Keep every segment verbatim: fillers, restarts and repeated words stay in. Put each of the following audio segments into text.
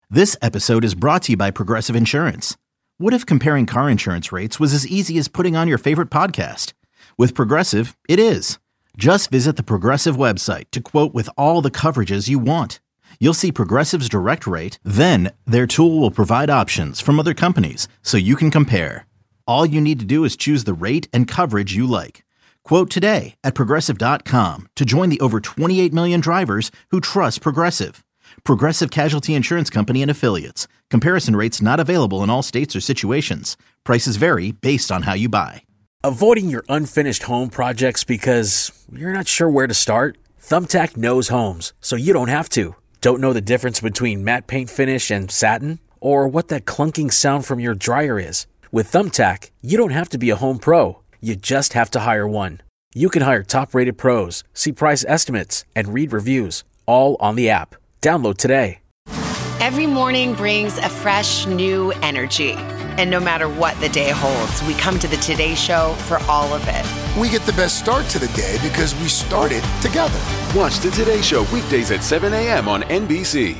This episode is brought to you by Progressive Insurance. What if comparing car insurance rates was as easy as putting on your favorite podcast? With Progressive, it is. Just visit the Progressive website to quote with all the coverages you want. You'll see Progressive's direct rate, then their tool will provide options from other companies so you can compare. All you need to do is choose the rate and coverage you like. Quote today at Progressive dot com to join the over twenty-eight million drivers who trust Progressive. Progressive Casualty Insurance Company and Affiliates. Comparison rates not available in all states or situations. Prices vary based on how you buy. Avoiding your unfinished home projects because you're not sure where to start? Thumbtack knows homes, so you don't have to. Don't know the difference between matte paint finish and satin? Or what that clunking sound from your dryer is? With Thumbtack, you don't have to be a home pro. You just have to hire one. You can hire top-rated pros, see price estimates, and read reviews, all on the app. Download today. Every morning brings a fresh, new energy. And no matter what the day holds, we come to the Today Show for all of it. We get the best start to the day because we started together. Watch the Today Show weekdays at seven a.m. on N B C.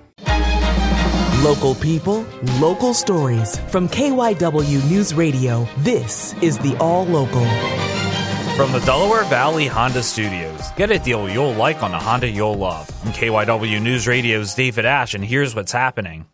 Local people, local stories. From K Y W News Radio, this is the All Local. From the Delaware Valley Honda Studios, get a deal you'll like on a Honda you'll love. From K Y W News Radio's David Ash, and here's what's happening.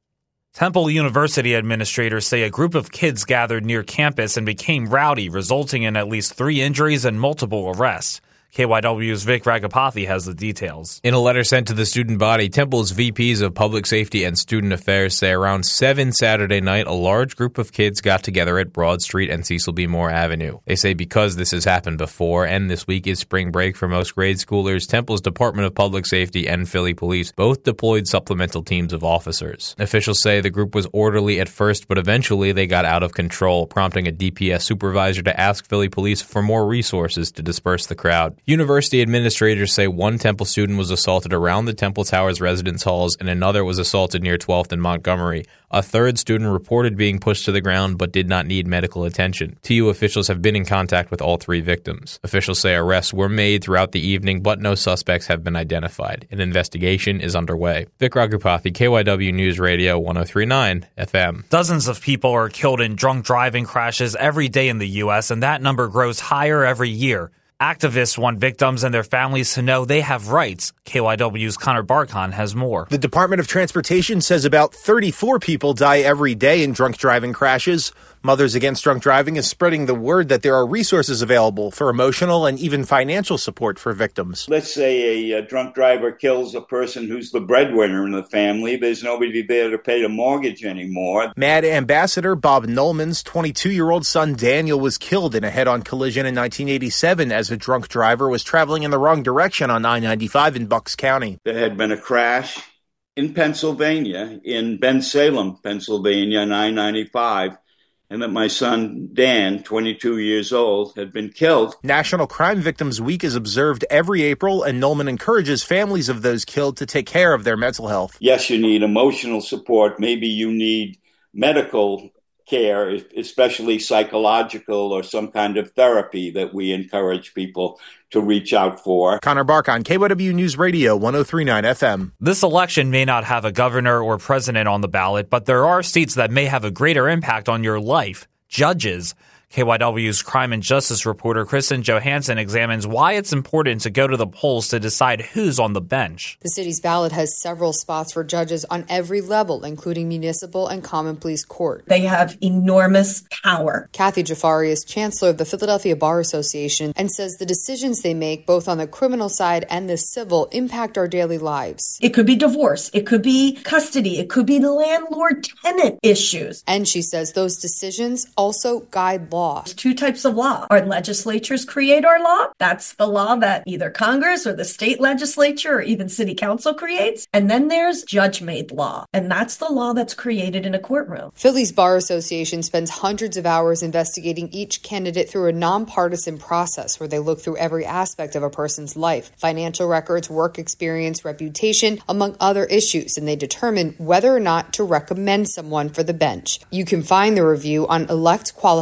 Temple University administrators say a group of kids gathered near campus and became rowdy, resulting in at least three injuries and multiple arrests. K Y W's Vic Ragapathy has the details. In a letter sent to the student body, Temple's V Ps of Public Safety and Student Affairs say around seven Saturday night, a large group of kids got together at Broad Street and Cecil B. Moore Avenue. They say because this has happened before and this week is spring break for most grade schoolers, Temple's Department of Public Safety and Philly Police both deployed supplemental teams of officers. Officials say the group was orderly at first, but eventually they got out of control, prompting a D P S supervisor to ask Philly Police for more resources to disperse the crowd. University administrators say one Temple student was assaulted around the Temple Towers residence halls and another was assaulted near twelfth and Montgomery. A third student reported being pushed to the ground but did not need medical attention. T U officials have been in contact with all three victims. Officials say arrests were made throughout the evening, but no suspects have been identified. An investigation is underway. Vic Ragupathy, K Y W News Radio, one oh three point nine F M. Dozens of people are killed in drunk driving crashes every day in the U S, and that number grows higher every year. Activists want victims and their families to know they have rights. K Y W's Connor Barkon has more. The Department of Transportation says about thirty-four people die every day in drunk driving crashes. Mothers Against Drunk Driving is spreading the word that there are resources available for emotional and even financial support for victims. Let's say a, a drunk driver kills a person who's the breadwinner in the family. There's nobody there to pay the mortgage anymore. Mad Ambassador Bob Nolman's twenty-two-year-old son Daniel was killed in a head-on collision in nineteen eighty-seven as a drunk driver was traveling in the wrong direction on I ninety-five in Bucks County. There had been a crash in Pennsylvania, in Bensalem, Pennsylvania, on I ninety-five. And that my son, Dan, twenty-two years old, had been killed. National Crime Victims Week is observed every April, and Nolman encourages families of those killed to take care of their mental health. Yes, you need emotional support. Maybe you need medical care, especially psychological or some kind of therapy that we encourage people to reach out for. Connor Barkon, K Y W News Radio, one oh three point nine F M. This election may not have a governor or president on the ballot, but there are seats that may have a greater impact on your life. Judges. K Y W's crime and justice reporter Kristen Johansson examines why it's important to go to the polls to decide who's on the bench. The city's ballot has several spots for judges on every level, including municipal and common pleas court. They have enormous power. Kathy Jafari is chancellor of the Philadelphia Bar Association and says the decisions they make, both on the criminal side and the civil, impact our daily lives. It could be divorce. It could be custody. It could be landlord-tenant issues. And she says those decisions also guide law. There's two types of law. Our legislatures create our law. That's the law that either Congress or the state legislature or even city council creates. And then there's judge-made law. And that's the law that's created in a courtroom. Philly's Bar Association spends hundreds of hours investigating each candidate through a nonpartisan process where they look through every aspect of a person's life, financial records, work experience, reputation, among other issues, and they determine whether or not to recommend someone for the bench. You can find the review on elect qualified judges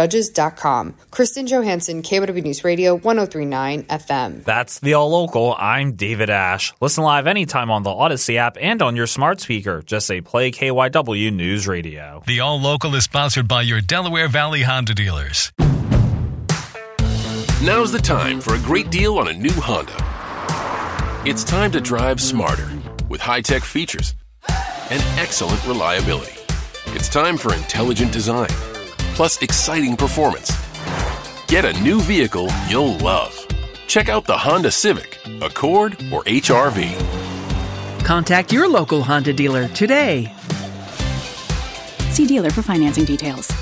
judges dot com. Kristen Johansson, K Y W News Radio, one oh three point nine F M. That's the All Local. I'm David Ash. Listen live anytime on the Odyssey app and on your smart speaker. Just say play K Y W News Radio. The All Local is sponsored by your Delaware Valley Honda dealers. Now's the time for a great deal on a new Honda. It's time to drive smarter with high-tech features and excellent reliability. It's time for intelligent design, plus exciting performance. Get a new vehicle you'll love. Check out the Honda Civic, Accord, or H R V. Contact your local Honda dealer today. See dealer for financing details.